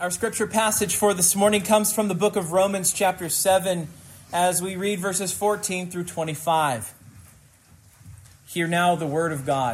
Our scripture passage for this morning comes from the book of Romans chapter 7 as we read verses 14 through 25. Hear now the word of God.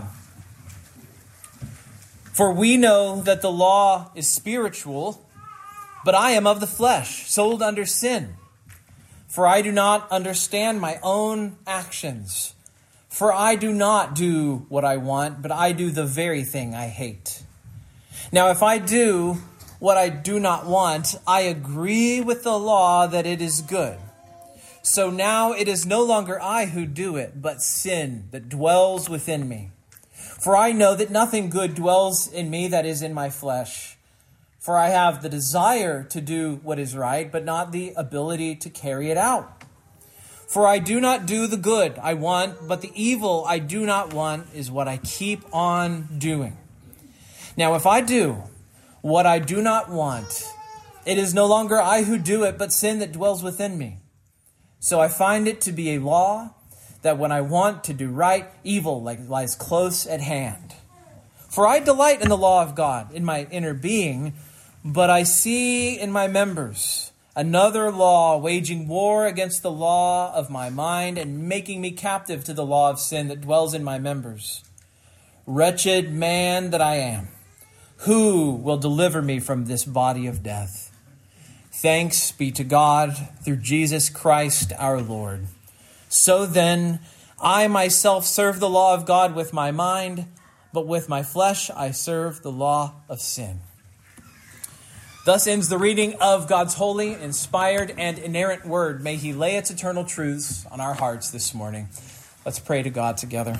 For we know that the law is spiritual, but I am of the flesh, sold under sin. For I do not understand my own actions. For I do not do what I want, but I do the very thing I hate. Now if I do what I do not want, I agree with the law that it is good. So now it is no longer I who do it, but sin that dwells within me. For I know that nothing good dwells in me, that is in my flesh. For I have the desire to do what is right, but not the ability to carry it out. For I do not do the good I want, but the evil I do not want is what I keep on doing. Now if I do what I do not want, it is no longer I who do it, but sin that dwells within me. So I find it to be a law that when I want to do right, evil lies close at hand. For I delight in the law of God in my inner being, but I see in my members another law waging war against the law of my mind and making me captive to the law of sin that dwells in my members. Wretched man that I am, who will deliver me from this body of death? Thanks be to God through Jesus Christ our Lord. So then, I myself serve the law of God with my mind, but with my flesh I serve the law of sin. Thus ends the reading of God's holy, inspired, and inerrant word. May He lay its eternal truths on our hearts this morning. Let's pray to God together.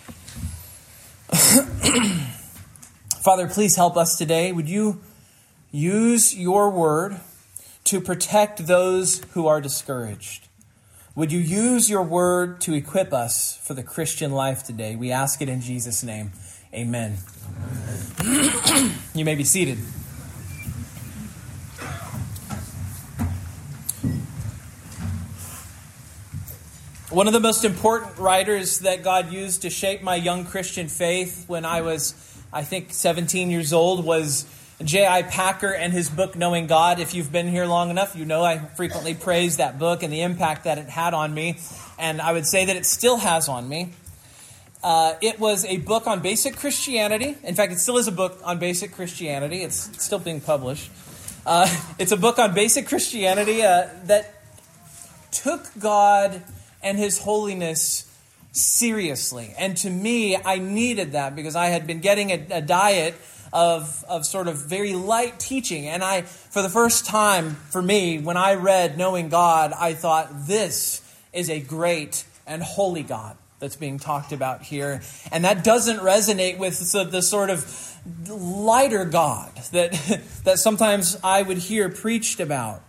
Father, please help us today. Would you use your word to protect those who are discouraged? Would you use your word to equip us for the Christian life today? We ask it in Jesus' name. Amen. You may be seated. One of the most important writers that God used to shape my young Christian faith when I was 17 years old was J.I. Packer and his book, Knowing God. If you've been here long enough, you know I frequently praise that book and the impact that it had on me. And I would say that it still has on me. It was a book on basic Christianity. In fact, it still is a book on basic Christianity. It's still being published. It's a book on basic Christianity that took God and His holiness seriously. And to me, I needed that because I had been getting a diet of sort of very light teaching. And for the first time for me, when I read Knowing God, I thought this is a great and holy God that's being talked about here. And that doesn't resonate with the sort of lighter God that sometimes I would hear preached about.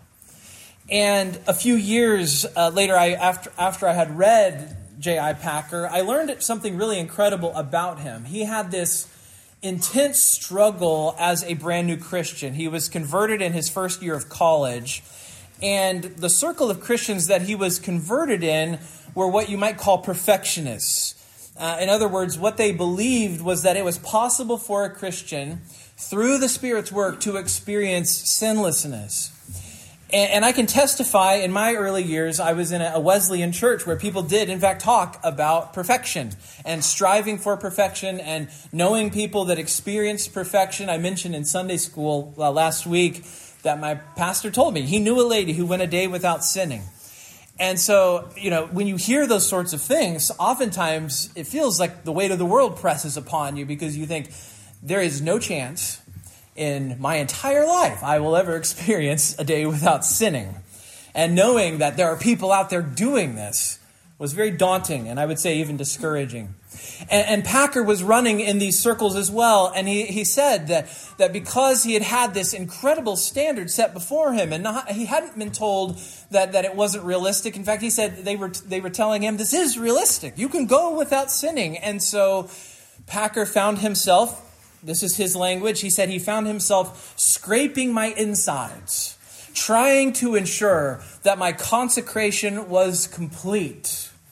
And a few years later, after I had read J.I. Packer, I learned something really incredible about him. He had this intense struggle as a brand new Christian. He was converted in his first year of college. And the circle of Christians that he was converted in were what you might call perfectionists. In other words, what they believed was that it was possible for a Christian, through the Spirit's work, to experience sinlessness. And I can testify, in my early years, I was in a Wesleyan church where people did, in fact, talk about perfection and striving for perfection and knowing people that experienced perfection. I mentioned in Sunday school last week that my pastor told me he knew a lady who went a day without sinning. And so, when you hear those sorts of things, oftentimes it feels like the weight of the world presses upon you because you think there is no chance in my entire life I will ever experience a day without sinning. And knowing that there are people out there doing this was very daunting and I would say even discouraging. And Packer was running in these circles as well. And he said that because he had this incredible standard set before him and he hadn't been told that it wasn't realistic. In fact, he said they were telling him, this is realistic. You can go without sinning. And so Packer found himself, this is his language, he said he found himself scraping my insides, trying to ensure that my consecration was complete.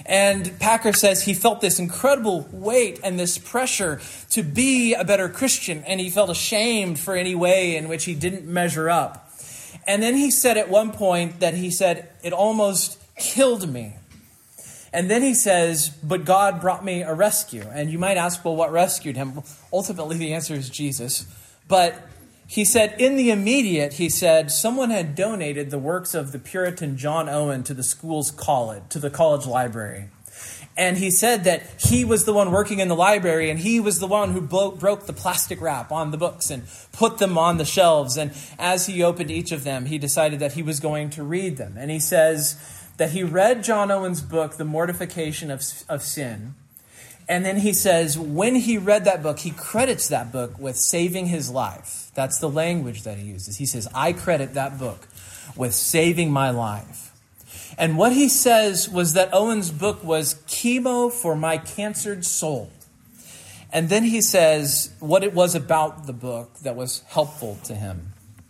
And Packer says he felt this incredible weight and this pressure to be a better Christian, and he felt ashamed for any way in which he didn't measure up. And then he said at one point that he said, it almost killed me. And then he says, but God brought me a rescue. And you might ask, well, what rescued him? Ultimately, the answer is Jesus. But he said, in the immediate, he said, someone had donated the works of the Puritan John Owen to the school's college, to the college library. And he said that he was the one working in the library, and he was the one who broke the plastic wrap on the books and put them on the shelves. And as he opened each of them, he decided that he was going to read them. And he says that he read John Owen's book, The Mortification of Sin. And then he says, when he read that book, he credits that book with saving his life. That's the language that he uses. He says, I credit that book with saving my life. And what he says was that Owen's book was chemo for my cancered soul. And then he says what it was about the book that was helpful to him.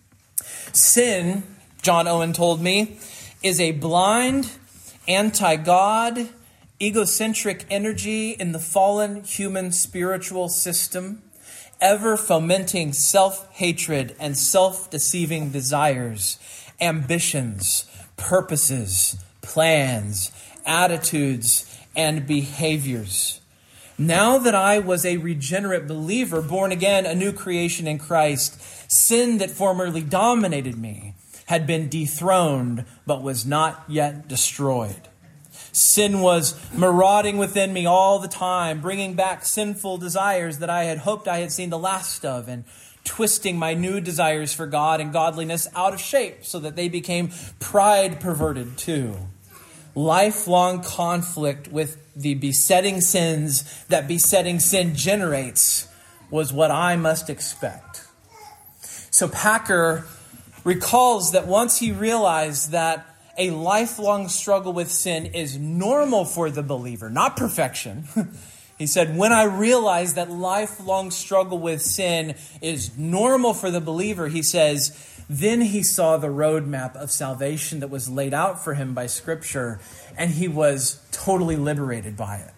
Sin, John Owen told me, is a blind, anti-God, egocentric energy in the fallen human spiritual system, ever fomenting self-hatred and self-deceiving desires, ambitions, purposes, plans, attitudes, and behaviors. Now that I was a regenerate believer, born again, a new creation in Christ, sin that formerly dominated me had been dethroned, but was not yet destroyed. Sin was marauding within me all the time, bringing back sinful desires that I had hoped I had seen the last of, and twisting my new desires for God and godliness out of shape so that they became pride perverted too. Lifelong conflict with the besetting sins that besetting sin generates was what I must expect. So Packer recalls that once he realized that a lifelong struggle with sin is normal for the believer, not perfection. He said, when I realized that lifelong struggle with sin is normal for the believer, he says, then he saw the roadmap of salvation that was laid out for him by Scripture, and he was totally liberated by it.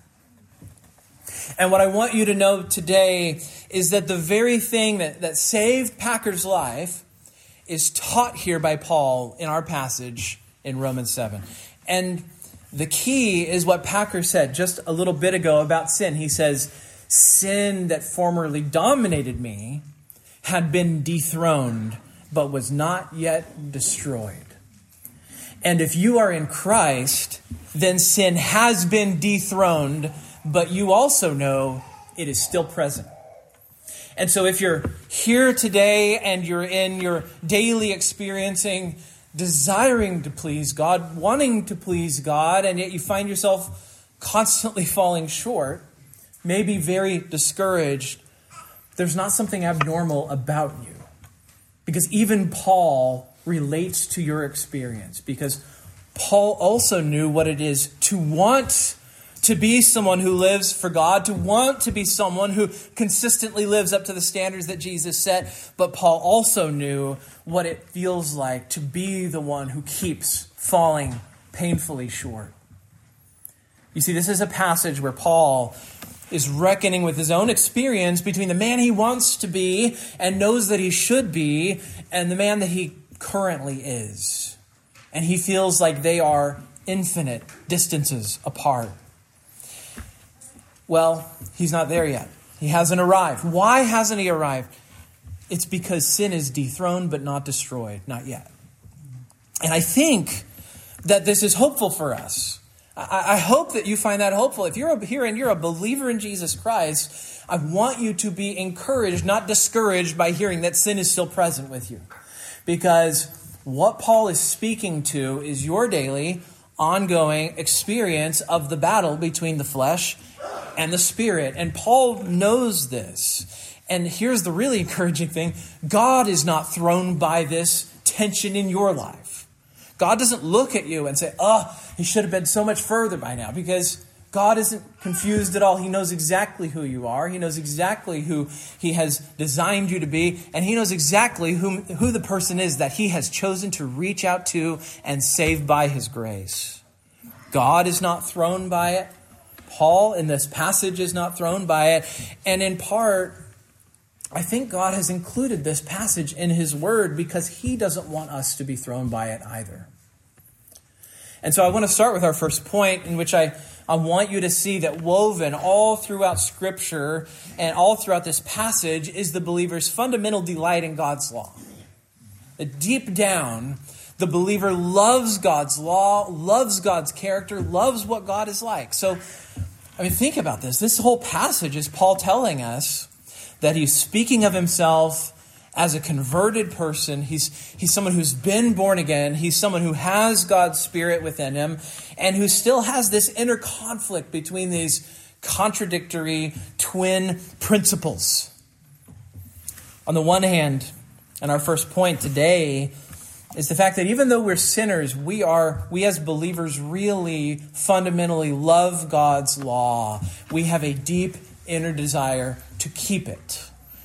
And what I want you to know today is that the very thing that saved Packer's life is taught here by Paul in our passage in Romans 7. And the key is what Packer said just a little bit ago about sin. He says, sin that formerly dominated me had been dethroned, but was not yet destroyed. And if you are in Christ, then sin has been dethroned, but you also know it is still present. And so if you're here today and you're in your daily experiencing, desiring to please God, wanting to please God, and yet you find yourself constantly falling short, maybe very discouraged, there's not something abnormal about you. Because even Paul relates to your experience. Because Paul also knew what it is to want to be someone who lives for God, to want to be someone who consistently lives up to the standards that Jesus set. But Paul also knew what it feels like to be the one who keeps falling painfully short. You see, this is a passage where Paul is reckoning with his own experience between the man he wants to be and knows that he should be and the man that he currently is. And he feels like they are infinite distances apart. Well, he's not there yet. He hasn't arrived. Why hasn't he arrived? It's because sin is dethroned but not destroyed. Not yet. And I think that this is hopeful for us. I hope that you find that hopeful. If you're here and you're a believer in Jesus Christ, I want you to be encouraged, not discouraged by hearing that sin is still present with you. Because what Paul is speaking to is your daily, ongoing experience of the battle between the flesh and the Spirit. And Paul knows this. And here's the really encouraging thing. God is not thrown by this tension in your life. God doesn't look at you and say, he should have been so much further by now. Because God isn't confused at all. He knows exactly who you are. He knows exactly who He has designed you to be. And He knows exactly who the person is that He has chosen to reach out to and save by His grace. God is not thrown by it. Paul in this passage is not thrown by it. And in part, I think God has included this passage in his word because he doesn't want us to be thrown by it either. And so I want to start with our first point, in which I want you to see that woven all throughout Scripture and all throughout this passage is the believer's fundamental delight in God's law. That deep down, the believer loves God's law, loves God's character, loves what God is like. So, think about this. This whole passage is Paul telling us that he's speaking of himself as a converted person. He's someone who's been born again. He's someone who has God's Spirit within him and who still has this inner conflict between these contradictory twin principles. On the one hand, and our first point today is the fact that even though we're sinners, we as believers really fundamentally love God's law. We have a deep inner desire to keep it.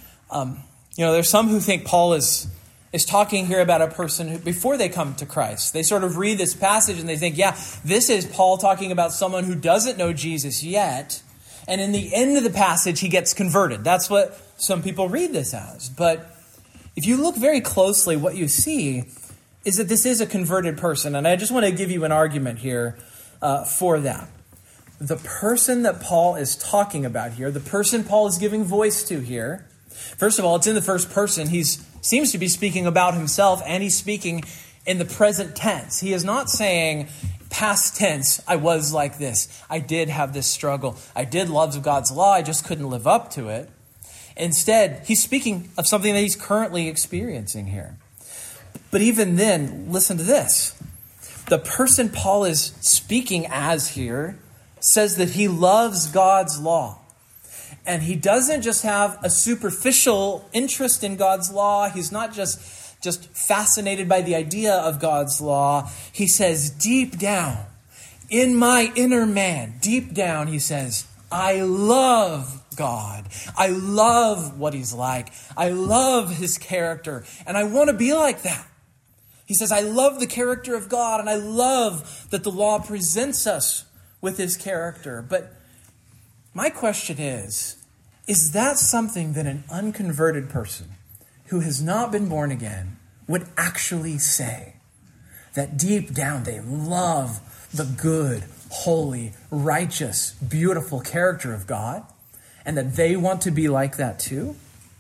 There's some who think Paul is talking here about a person who, before they come to Christ, they sort of read this passage and they think, yeah, this is Paul talking about someone who doesn't know Jesus yet. And in the end of the passage, he gets converted. That's what some people read this as. But if you look very closely, what you see is that this is a converted person. And I just want to give you an argument here for that. The person that Paul is talking about here, the person Paul is giving voice to here, first of all, it's in the first person. He seems to be speaking about himself, and he's speaking in the present tense. He is not saying past tense, I was like this. I did have this struggle. I did love God's law. I just couldn't live up to it. Instead, he's speaking of something that he's currently experiencing here. But even then, listen to this. The person Paul is speaking as here says that he loves God's law. And he doesn't just have a superficial interest in God's law. He's not just fascinated by the idea of God's law. He says, deep down, in my inner man, deep down, he says, I love God. I love what he's like. I love his character. And I want to be like that. He says, I love the character of God. And I love that the law presents us with his character. But my question is that something that an unconverted person who has not been born again would actually say? That deep down they love the good, holy, righteous, beautiful character of God, and that they want to be like that too?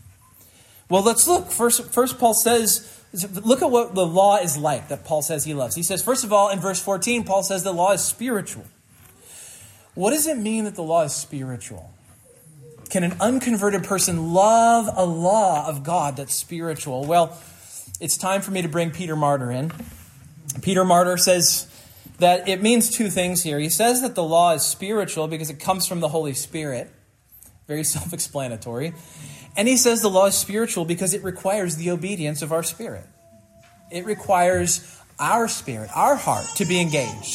Well, let's look. First Paul says, look at what the law is like that Paul says he loves. He says, first of all, in verse 14, Paul says the law is spiritual. What does it mean that the law is spiritual? Can an unconverted person love a law of God that's spiritual? Well, it's time for me to bring Peter Martyr in. Peter Martyr says that it means two things here. He says that the law is spiritual because it comes from the Holy Spirit. Very self-explanatory. And he says the law is spiritual because it requires the obedience of our spirit. It requires our spirit, our heart, to be engaged.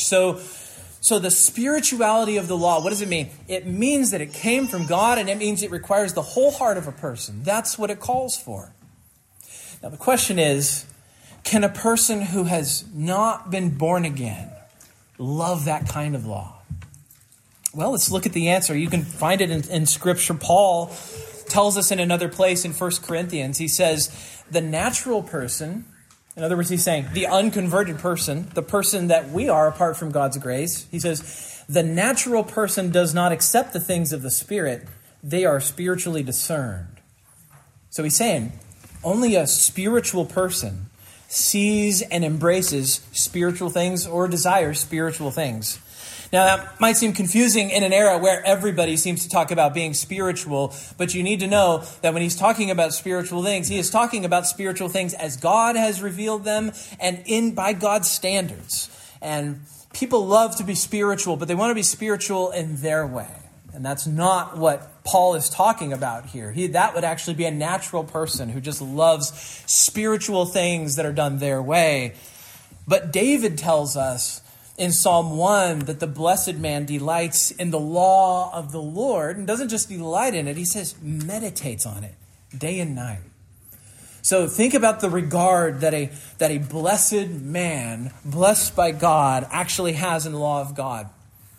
So the spirituality of the law, what does it mean? It means that it came from God, and it means it requires the whole heart of a person. That's what it calls for. Now the question is, can a person who has not been born again love that kind of law? Well, let's look at the answer. You can find it in Scripture. Paul tells us in another place in 1 Corinthians. He says, the natural person, in other words, he's saying the unconverted person, the person that we are apart from God's grace, he says, the natural person does not accept the things of the Spirit. They are spiritually discerned. So he's saying only a spiritual person sees and embraces spiritual things or desires spiritual things. Now, that might seem confusing in an era where everybody seems to talk about being spiritual, but you need to know that when he's talking about spiritual things, he is talking about spiritual things as God has revealed them and by God's standards. And people love to be spiritual, but they want to be spiritual in their way. And that's not what Paul is talking about here. That would actually be a natural person who just loves spiritual things that are done their way. But David tells us in Psalm 1 that the blessed man delights in the law of the Lord, and doesn't just delight in it, he says meditates on it day and night. So think about the regard that a blessed man, blessed by God, actually has in the law of God.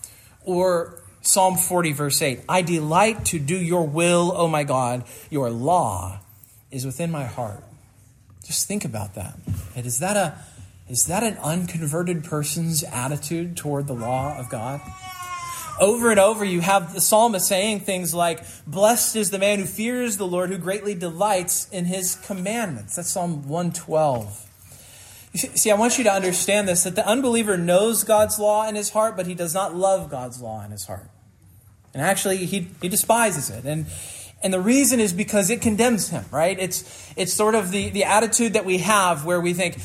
Or Psalm 40, verse 8, I delight to do your will, O my God. Your law is within my heart. Just think about that. And is that an unconverted person's attitude toward the law of God? Over and over, you have the psalmist saying things like, blessed is the man who fears the Lord, who greatly delights in his commandments. That's Psalm 112. See, I want you to understand this, that the unbeliever knows God's law in his heart, but he does not love God's law in his heart. And actually, he despises it. And the reason is because it condemns him, right? It's sort of the attitude that we have where we think,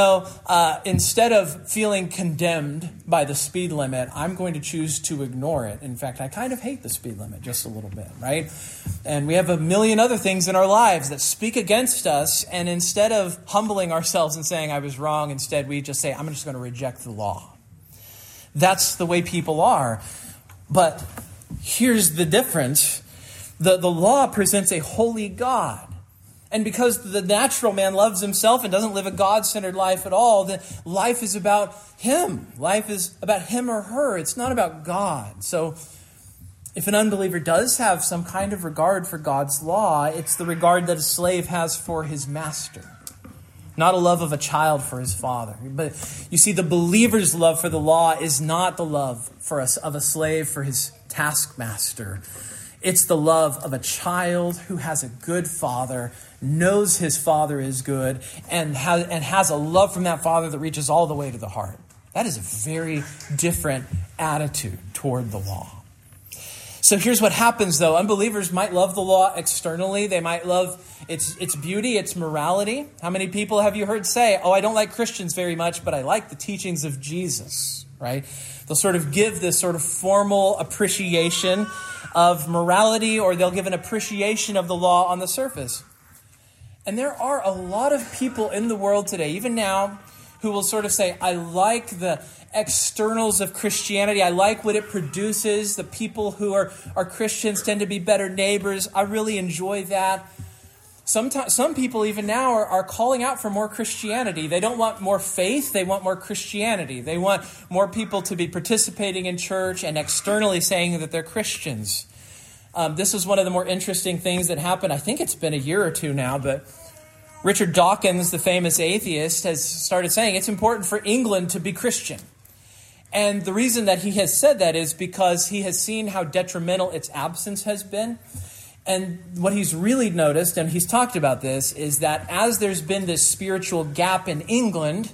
instead of feeling condemned by the speed limit, I'm going to choose to ignore it. In fact, I kind of hate the speed limit just a little bit, right? And we have a million other things in our lives that speak against us. And instead of humbling ourselves and saying I was wrong, instead we just say, I'm just going to reject the law. That's the way people are. But here's the difference. The law presents a holy God. And because the natural man loves himself and doesn't live a God-centered life at all, then life is about him. Life is about him or her. It's not about God. So if an unbeliever does have some kind of regard for God's law, it's the regard that a slave has for his master. Not a love of a child for his father. But you see, the believer's love for the law is not the love of a slave for his taskmaster. It's the love of a child who has a good father, knows his father is good, and has a love from that father that reaches all the way to the heart. That is a very different attitude toward the law. So here's what happens, though. Unbelievers might love the law externally. They might love its beauty, its morality. How many people have you heard say, I don't like Christians very much, but I like the teachings of Jesus, right? They'll sort of give this sort of formal appreciation of morality, or they'll give an appreciation of the law on the surface. And there are a lot of people in the world today, even now, who will sort of say, I like the externals of Christianity. I like what it produces. The people who are Christians tend to be better neighbors. I really enjoy that. Some people even now are calling out for more Christianity. They don't want more faith. They want more Christianity. They want more people to be participating in church and externally saying that they're Christians. This is one of the more interesting things that happened. I think it's been a year or two now, but Richard Dawkins, the famous atheist, has started saying it's important for England to be Christian. And the reason that he has said that is because he has seen how detrimental its absence has been. And what he's really noticed, and he's talked about this, is that as there's been this spiritual gap in England,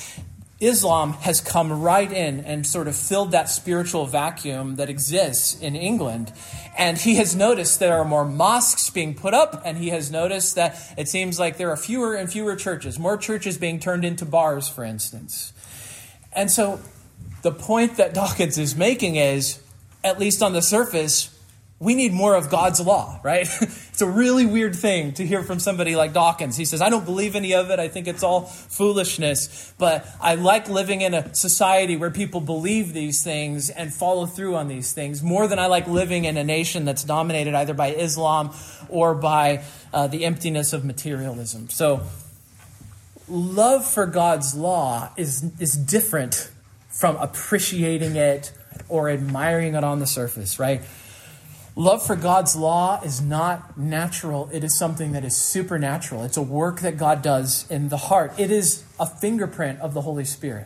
Islam has come right in and sort of filled that spiritual vacuum that exists in England. And he has noticed there are more mosques being put up, and he has noticed that it seems like there are fewer and fewer churches, more churches being turned into bars, for instance. And so the point that Dawkins is making is, at least on the surface, we need more of God's law, right? It's a really weird thing to hear from somebody like Dawkins. He says, I don't believe any of it. I think it's all foolishness. But I like living in a society where people believe these things and follow through on these things more than I like living in a nation that's dominated either by Islam or by the emptiness of materialism. So love for God's law is different from appreciating it or admiring it on the surface, right? Love for God's law is not natural. It is something that is supernatural. It's a work that God does in the heart. It is a fingerprint of the Holy Spirit.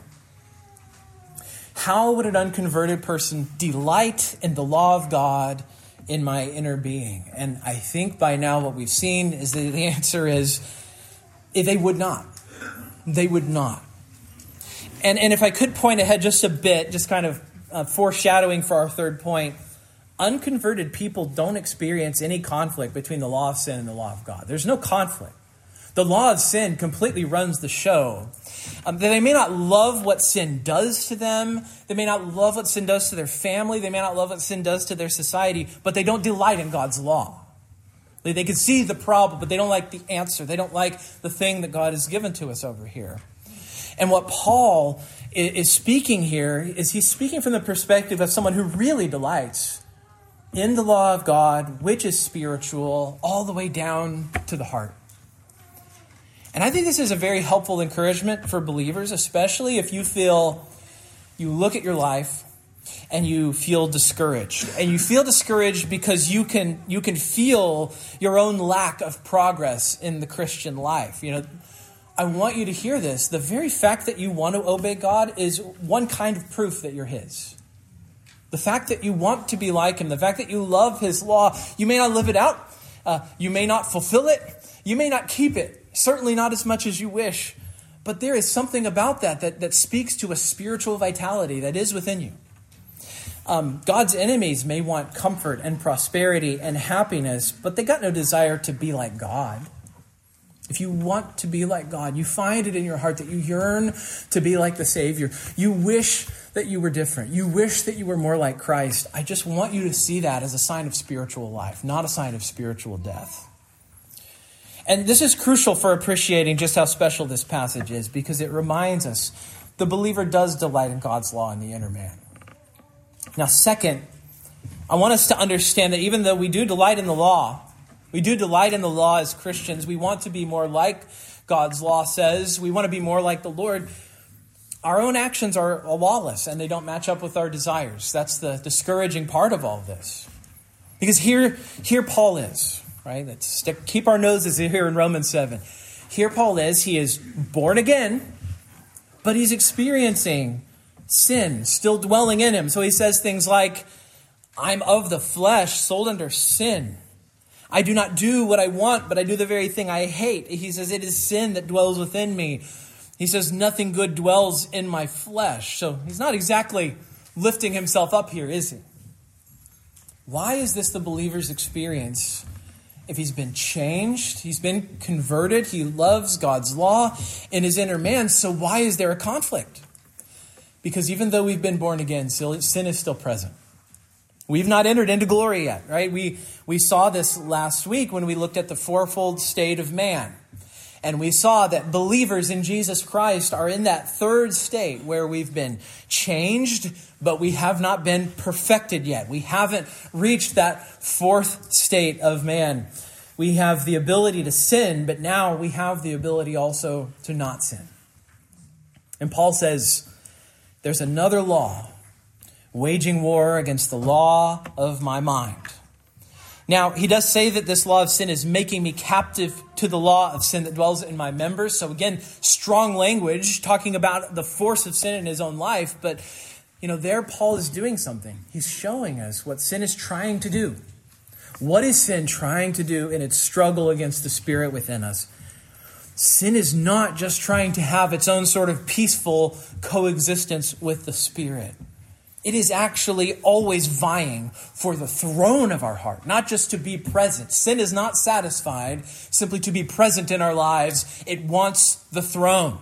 How would an unconverted person delight in the law of God in my inner being? And I think by now what we've seen is that the answer is they would not. They would not. And if I could point ahead just a bit, just kind of foreshadowing for our third point, unconverted people don't experience any conflict between the law of sin and the law of God. There's no conflict. The law of sin completely runs the show. They may not love what sin does to them. They may not love what sin does to their family. They may not love what sin does to their society, but they don't delight in God's law. They can see the problem, but they don't like the answer. They don't like the thing that God has given to us over here. And what Paul is speaking here is he's speaking from the perspective of someone who really delights in the law of God, which is spiritual, all the way down to the heart. And I think this is a very helpful encouragement for believers, especially if you look at your life and you feel discouraged. And you feel discouraged because you can feel your own lack of progress in the Christian life. I want you to hear this. The very fact that you want to obey God is one kind of proof that you're His. The fact that you want to be like Him, the fact that you love His law, you may not live it out, you may not fulfill it, you may not keep it, certainly not as much as you wish, but there is something about that speaks to a spiritual vitality that is within you. God's enemies may want comfort and prosperity and happiness, but they got no desire to be like God. If you want to be like God, you find it in your heart that you yearn to be like the Savior. You wish that you were different. You wish that you were more like Christ. I just want you to see that as a sign of spiritual life, not a sign of spiritual death. And this is crucial for appreciating just how special this passage is, because it reminds us the believer does delight in God's law in the inner man. Now, second, I want us to understand that even though we do delight in the law, as Christians, we want to be more like God's law says, we want to be more like the Lord, our own actions are lawless and they don't match up with our desires. That's the discouraging part of all this. Because here Paul is, right? Let's keep our noses here in Romans 7. Here Paul is, he is born again, but he's experiencing sin still dwelling in him. So he says things like, I'm of the flesh, sold under sin. I do not do what I want, but I do the very thing I hate. He says, it is sin that dwells within me. He says, nothing good dwells in my flesh. So he's not exactly lifting himself up here, is he? Why is this the believer's experience? If he's been changed, he's been converted, he loves God's law in his inner man, so why is there a conflict? Because even though we've been born again, sin is still present. We've not entered into glory yet, right? We saw this last week when we looked at the fourfold state of man. And we saw that believers in Jesus Christ are in that third state where we've been changed, but we have not been perfected yet. We haven't reached that fourth state of man. We have the ability to sin, but now we have the ability also to not sin. And Paul says, there's another law, waging war against the law of my mind. Now, he does say that this law of sin is making me captive to the law of sin that dwells in my members. So again, strong language, talking about the force of sin in his own life. But, there Paul is doing something. He's showing us what sin is trying to do. What is sin trying to do in its struggle against the Spirit within us? Sin is not just trying to have its own sort of peaceful coexistence with the Spirit. It is actually always vying for the throne of our heart, not just to be present. Sin is not satisfied simply to be present in our lives. It wants the throne.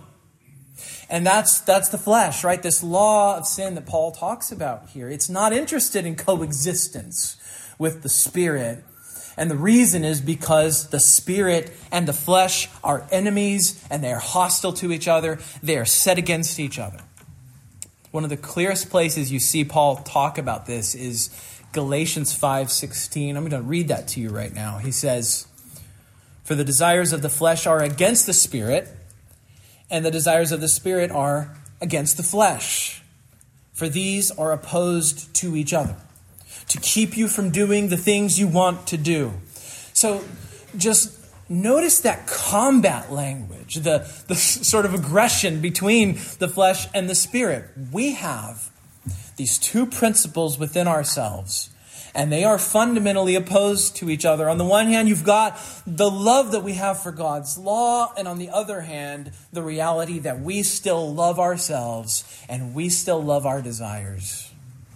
And that's the flesh, right? This law of sin that Paul talks about here. It's not interested in coexistence with the Spirit. And the reason is because the Spirit and the flesh are enemies and they are hostile to each other. They are set against each other. One of the clearest places you see Paul talk about this is Galatians 5:16. I'm going to read that to you right now. He says, for the desires of the flesh are against the Spirit, and the desires of the Spirit are against the flesh. For these are opposed to each other, to keep you from doing the things you want to do. So just notice that combat language, the sort of aggression between the flesh and the Spirit. We have these two principles within ourselves, and they are fundamentally opposed to each other. On the one hand, you've got the love that we have for God's law, and on the other hand, the reality that we still love ourselves and we still love our desires.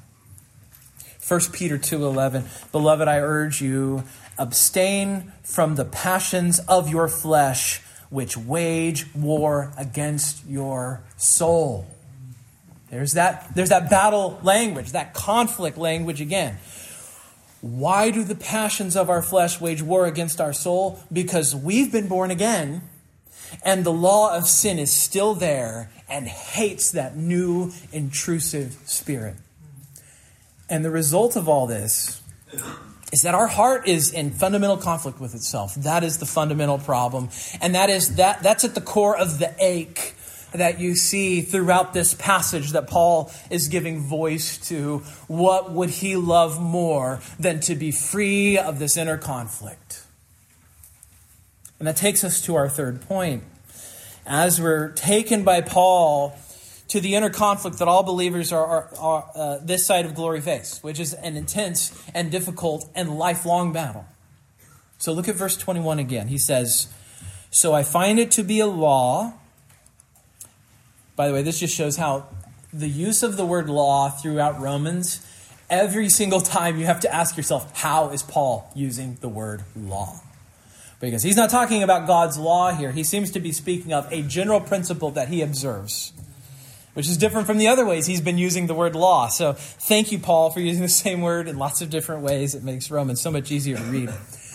1 Peter 2:11, beloved, I urge you, abstain from the passions of your flesh, which wage war against your soul. There's that battle language, that conflict language again. Why do the passions of our flesh wage war against our soul? Because we've been born again, and the law of sin is still there and hates that new intrusive spirit. And the result of all this is that our heart is in fundamental conflict with itself. That is the fundamental problem. And that's at the core of the ache that you see throughout this passage that Paul is giving voice to. What would he love more than to be free of this inner conflict? And that takes us to our third point. As we're taken by Paul to the inner conflict that all believers are this side of glory face, which is an intense and difficult and lifelong battle. So look at verse 21 again. He says, "So I find it to be a law." By the way, this just shows how the use of the word law throughout Romans, every single time you have to ask yourself, how is Paul using the word law? Because he's not talking about God's law here. He seems to be speaking of a general principle that he observes, which is different from the other ways he's been using the word law. So thank you, Paul, for using the same word in lots of different ways. It makes Romans so much easier to read.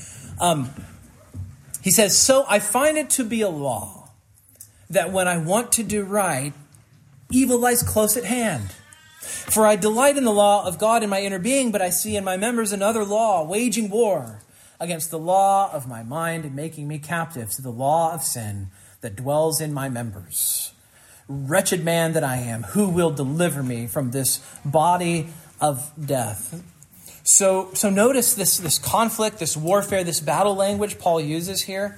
He says, "So I find it to be a law that when I want to do right, evil lies close at hand. For I delight in the law of God in my inner being, but I see in my members another law, waging war against the law of my mind and making me captive to the law of sin that dwells in my members. Wretched man that I am, who will deliver me from this body of death?" So notice this conflict, this warfare, this battle language Paul uses here.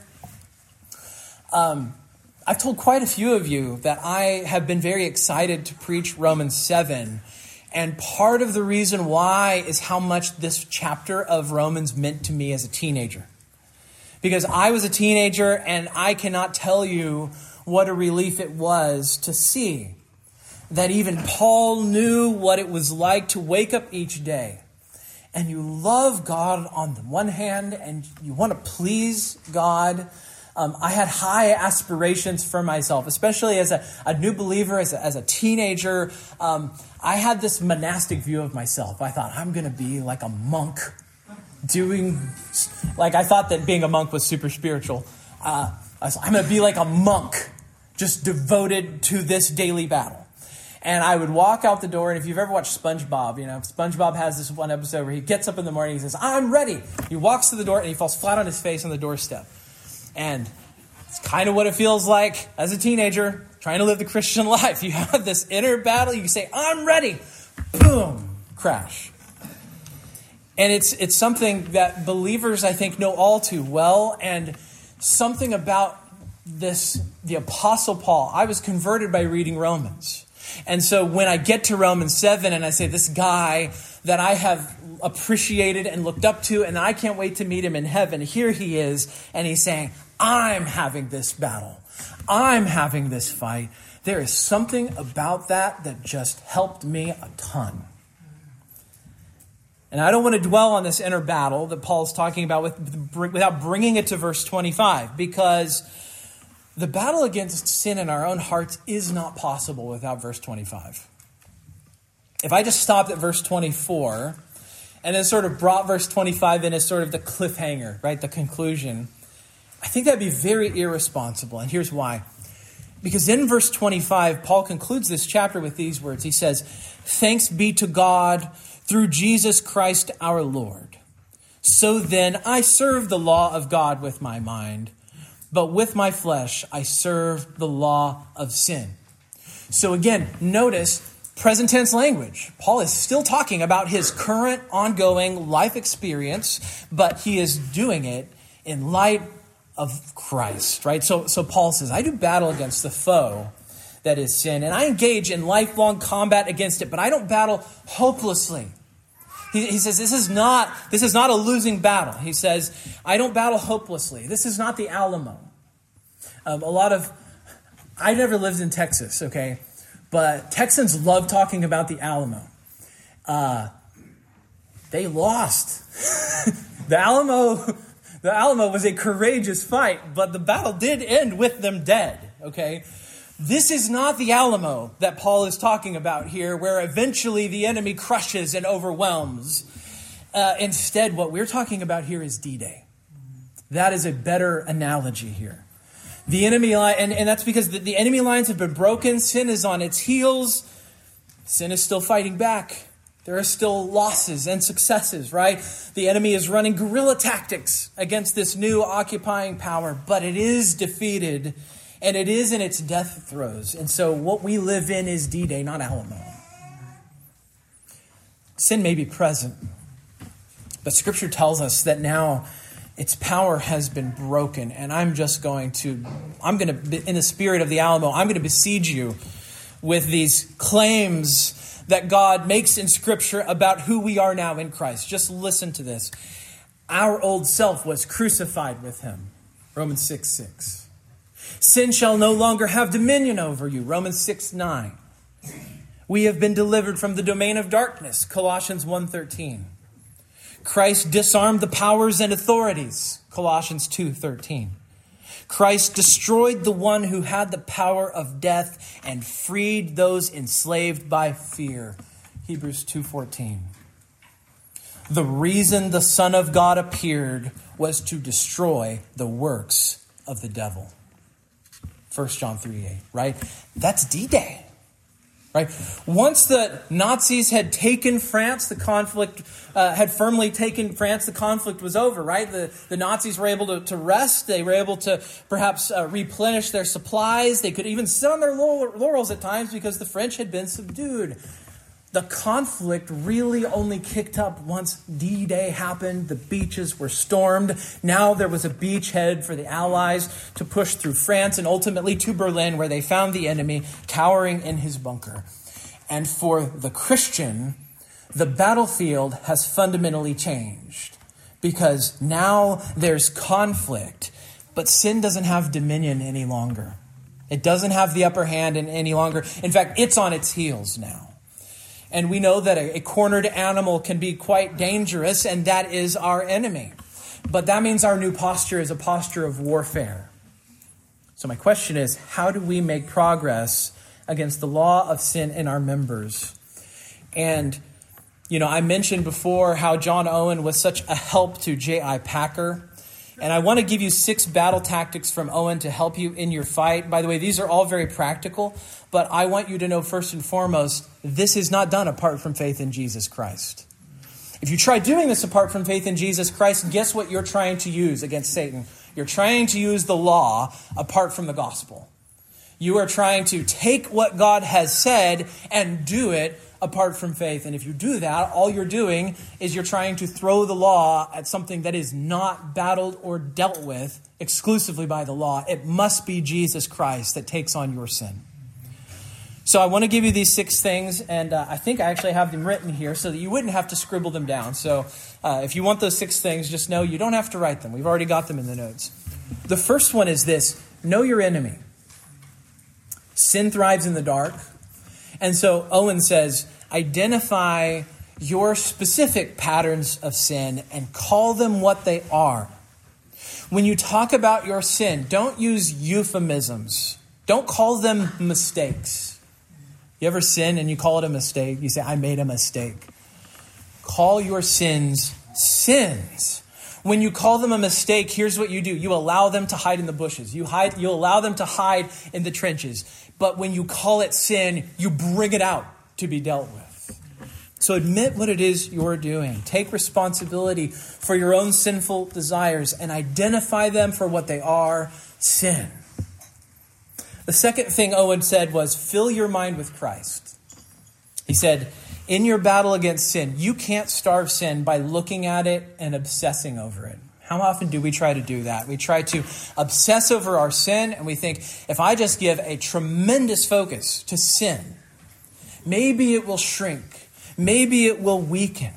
I've told quite a few of you that I have been very excited to preach Romans 7. And part of the reason why is how much this chapter of Romans meant to me as a teenager. Because I was a teenager and I cannot tell you what a relief it was to see that even Paul knew what it was like to wake up each day. And you love God on the one hand and you want to please God. I had high aspirations for myself, especially as a new believer, as a teenager. I had this monastic view of myself. I thought, I'm going to be like a monk I thought that being a monk was super spiritual. I'm going to be like a monk, just devoted to this daily battle. And I would walk out the door, and if you've ever watched SpongeBob, SpongeBob has this one episode where he gets up in the morning, he says, "I'm ready." He walks to the door, and he falls flat on his face on the doorstep. And it's kind of what it feels like as a teenager trying to live the Christian life. You have this inner battle. You say, "I'm ready." Boom. Crash. And it's something that believers, I think, know all too well. And something about this, the Apostle Paul, I was converted by reading Romans. And so when I get to Romans 7 and I say, this guy that I have appreciated and looked up to, and I can't wait to meet him in heaven, here he is, and he's saying, I'm having this battle. I'm having this fight. There is something about that just helped me a ton. And I don't want to dwell on this inner battle that Paul's talking about without bringing it to verse 25, because the battle against sin in our own hearts is not possible without verse 25. If I just stopped at verse 24 and then sort of brought verse 25 in as sort of the cliffhanger, right, the conclusion, I think that'd be very irresponsible. And here's why. Because in verse 25, Paul concludes this chapter with these words. He says, "Thanks be to God through Jesus Christ our Lord. So then I serve the law of God with my mind, but with my flesh I serve the law of sin." So again, notice present tense language. Paul is still talking about his current ongoing life experience, but he is doing it in light of Christ, right? So Paul says, I do battle against the foe that is sin, and I engage in lifelong combat against it, but I don't battle hopelessly. He says, this is not a losing battle. He says, I don't battle hopelessly. This is not the Alamo. I never lived in Texas, okay? But Texans love talking about the Alamo. They lost. The Alamo was a courageous fight, but the battle did end with them dead, okay? This is not the Alamo that Paul is talking about here, where eventually the enemy crushes and overwhelms. Instead, what we're talking about here is D-Day. That is a better analogy here. The enemy line, and that's because the enemy lines have been broken. Sin is on its heels. Sin is still fighting back. There are still losses and successes, right? The enemy is running guerrilla tactics against this new occupying power, but it is defeated, and it is in its death throes. And so what we live in is D-Day, not Alamo. Sin may be present, but Scripture tells us that now its power has been broken. And in the spirit of the Alamo, I'm going to besiege you with these claims that God makes in Scripture about who we are now in Christ. Just listen to this. Our old self was crucified with him. Romans 6:6. Sin shall no longer have dominion over you. Romans 6:9. We have been delivered from the domain of darkness. Colossians 1:13. Christ disarmed the powers and authorities. Colossians 2:13. Christ destroyed the one who had the power of death and freed those enslaved by fear. Hebrews 2:14. The reason the Son of God appeared was to destroy the works of the devil. 1 John 3:8, right? That's D-Day. Right? Once the Nazis had taken France, the conflict had firmly taken France, the conflict was over, right? The Nazis were able to rest. They were able to perhaps replenish their supplies. They could even sit on their laurels at times because the French had been subdued. The conflict really only kicked up once D-Day happened. The beaches were stormed. Now there was a beachhead for the Allies to push through France and ultimately to Berlin, where they found the enemy cowering in his bunker. And for the Christian, the battlefield has fundamentally changed because now there's conflict, but sin doesn't have dominion any longer. It doesn't have the upper hand any longer. In fact, it's on its heels now. And we know that a cornered animal can be quite dangerous, and that is our enemy. But that means our new posture is a posture of warfare. So my question is, how do we make progress against the law of sin in our members? And, I mentioned before how John Owen was such a help to J.I. Packer. And I want to give you 6 battle tactics from Owen to help you in your fight. By the way, these are all very practical, but I want you to know first and foremost, this is not done apart from faith in Jesus Christ. If you try doing this apart from faith in Jesus Christ, guess what you're trying to use against Satan? You're trying to use the law apart from the gospel. You are trying to take what God has said and do it apart from faith. And if you do that, all you're doing is you're trying to throw the law at something that is not battled or dealt with exclusively by the law. It must be Jesus Christ that takes on your sin. So I want to give you these 6 things, and I think I actually have them written here so that you wouldn't have to scribble them down. So if you want those 6 things, just know you don't have to write them. We've already got them in the notes. The first one is this: know your enemy. Sin thrives in the dark. And so Owen says, identify your specific patterns of sin and call them what they are. When you talk about your sin, don't use euphemisms. Don't call them mistakes. You ever sin and you call it a mistake? You say, I made a mistake. Call your sins sins. When you call them a mistake, here's what you do. You allow them to hide in the bushes. You allow them to hide in the trenches. But when you call it sin, you bring it out to be dealt with. So admit what it is you're doing. Take responsibility for your own sinful desires and identify them for what they are: sin. The second thing Owen said was, fill your mind with Christ. He said, in your battle against sin, you can't starve sin by looking at it and obsessing over it. How often do we try to do that? We try to obsess over our sin, and we think, if I just give a tremendous focus to sin, maybe it will shrink. Maybe it will weaken.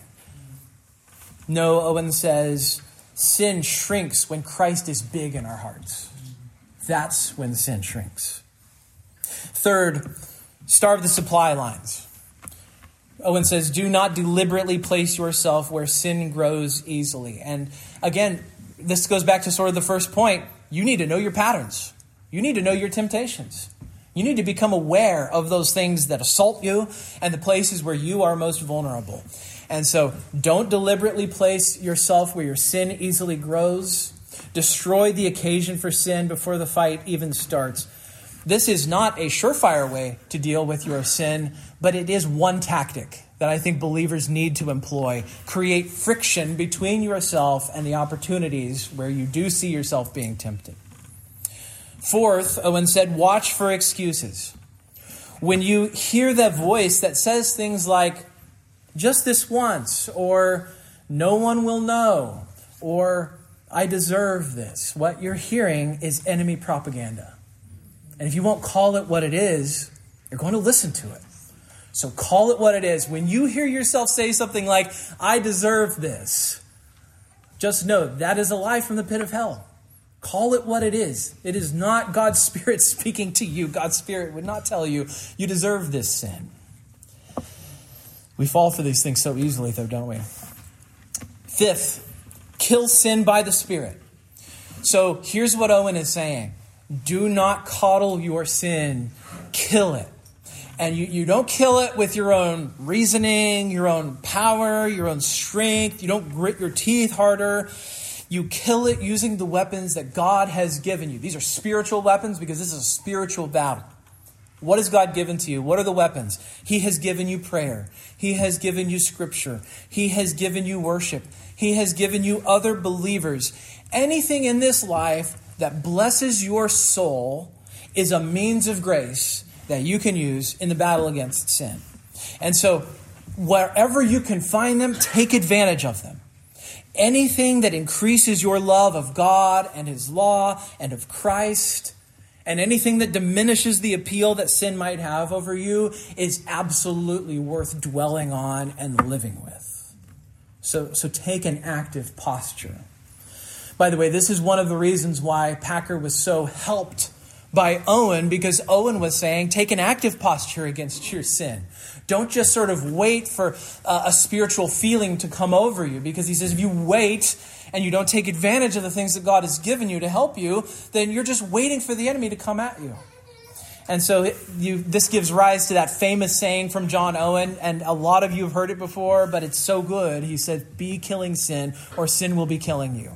No, Owen says, sin shrinks when Christ is big in our hearts. That's when sin shrinks. Third, starve the supply lines. Owen says, do not deliberately place yourself where sin grows easily. And again, this goes back to sort of the first point. You need to know your patterns. You need to know your temptations. You need to become aware of those things that assault you and the places where you are most vulnerable. And so don't deliberately place yourself where your sin easily grows. Destroy the occasion for sin before the fight even starts. This is not a surefire way to deal with your sin, but it is one tactic that I think believers need to employ. Create friction between yourself and the opportunities where you do see yourself being tempted. Fourth, Owen said, watch for excuses. When you hear that voice that says things like, just this once, or no one will know, or I deserve this, what you're hearing is enemy propaganda. And if you won't call it what it is, you're going to listen to it. So call it what it is. When you hear yourself say something like, I deserve this, just know that is a lie from the pit of hell. Call it what it is. It is not God's Spirit speaking to you. God's Spirit would not tell you, you deserve this sin. We fall for these things so easily, though, don't we? Fifth, kill sin by the Spirit. So here's what Owen is saying. Do not coddle your sin. Kill it. And you don't kill it with your own reasoning, your own power, your own strength. You don't grit your teeth harder. You kill it using the weapons that God has given you. These are spiritual weapons because this is a spiritual battle. What has God given to you? What are the weapons? He has given you prayer. He has given you scripture. He has given you worship. He has given you other believers. Anything in this life that blesses your soul is a means of grace that you can use in the battle against sin. And so wherever you can find them, take advantage of them. Anything that increases your love of God and His law and of Christ, and anything that diminishes the appeal that sin might have over you is absolutely worth dwelling on and living with. So take an active posture. By the way, this is one of the reasons why Packer was so helped by Owen, because Owen was saying, take an active posture against your sin. Don't just sort of wait for a spiritual feeling to come over you, because he says if you wait and you don't take advantage of the things that God has given you to help you, then you're just waiting for the enemy to come at you. And so this gives rise to that famous saying from John Owen, and a lot of you have heard it before, but it's so good. He said, be killing sin, or sin will be killing you.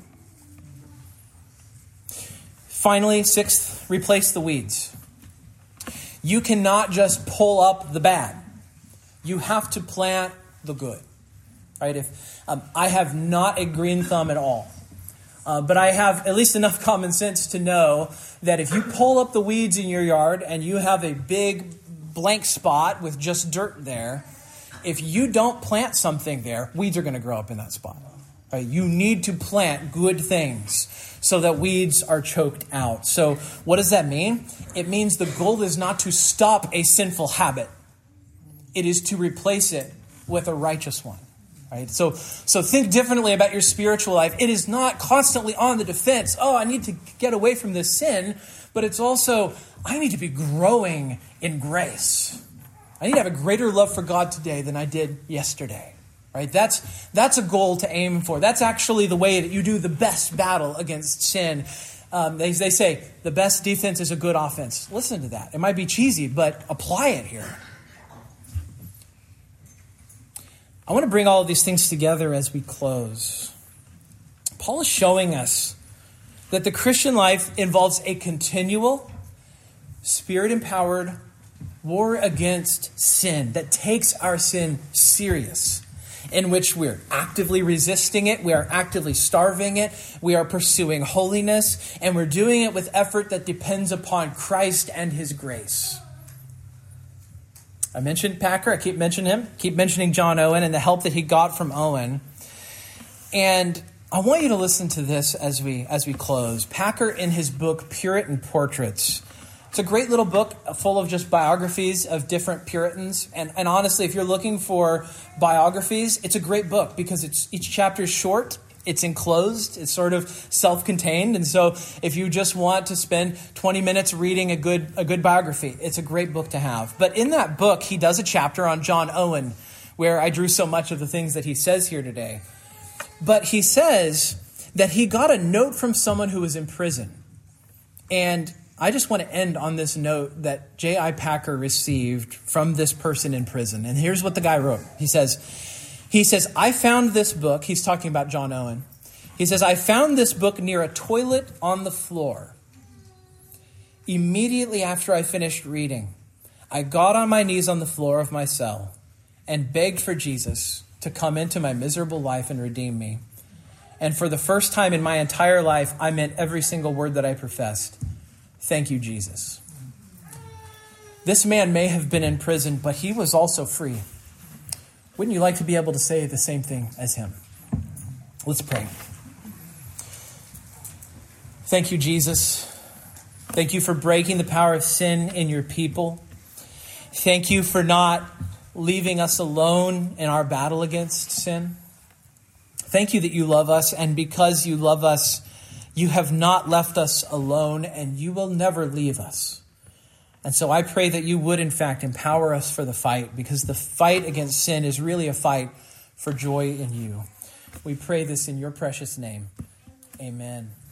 Finally, sixth, replace the weeds. You cannot just pull up the bad. You have to plant the good. Right? If I have not a green thumb at all, but I have at least enough common sense to know that if you pull up the weeds in your yard and you have a big blank spot with just dirt there, if you don't plant something there, weeds are going to grow up in that spot. Right? You need to plant good things so that weeds are choked out. So what does that mean? It means the goal is not to stop a sinful habit. It is to replace it with a righteous one. Right? So think differently about your spiritual life. It is not constantly on the defense. Oh, I need to get away from this sin. But it's also, I need to be growing in grace. I need to have a greater love for God today than I did yesterday. Right? That's a goal to aim for. That's actually the way that you do the best battle against sin. They say the best defense is a good offense. Listen to that. It might be cheesy, but apply it here. I want to bring all of these things together as we close. Paul is showing us that the Christian life involves a continual, Spirit-empowered war against sin that takes our sin serious, in which we're actively resisting it, we are actively starving it, we are pursuing holiness, and we're doing it with effort that depends upon Christ and His grace. I mentioned Packer, I keep mentioning him, keep mentioning John Owen and the help that he got from Owen. And I want you to listen to this as we close. Packer, in his book, Puritan Portraits, it's a great little book full of just biographies of different Puritans. And honestly, if you're looking for biographies, it's a great book because each chapter is short, it's enclosed, it's sort of self-contained. And so if you just want to spend 20 minutes reading a good biography, it's a great book to have. But in that book, he does a chapter on John Owen, where I drew so much of the things that he says here today. But he says that he got a note from someone who was in prison. And I just want to end on this note that J.I. Packer received from this person in prison. And here's what the guy wrote. He says, I found this book. He's talking about John Owen. He says, I found this book near a toilet on the floor. Immediately after I finished reading, I got on my knees on the floor of my cell and begged for Jesus to come into my miserable life and redeem me. And for the first time in my entire life, I meant every single word that I professed. Thank you, Jesus. This man may have been in prison, but he was also free. Wouldn't you like to be able to say the same thing as him? Let's pray. Thank you, Jesus. Thank you for breaking the power of sin in your people. Thank you for not leaving us alone in our battle against sin. Thank you that you love us, and because you love us, you have not left us alone, and you will never leave us. And so I pray that you would, in fact, empower us for the fight, because the fight against sin is really a fight for joy in you. We pray this in your precious name. Amen.